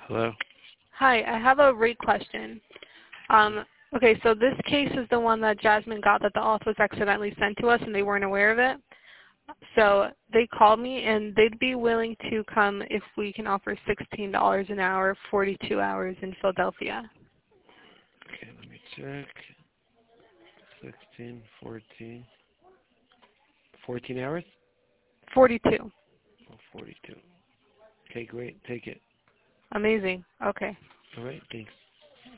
Hello? Hi, I have a rate question. Okay, so this case is the one that Jasmine got that the auth was accidentally sent to us and they weren't aware of it. So they called me and they'd be willing to come if we can offer $16 an hour, 42 hours in Philadelphia. Okay, let me check. 16, 14. 14 hours? 42. Oh, 42. Okay, great. Take it. Amazing. Okay. All right, thanks.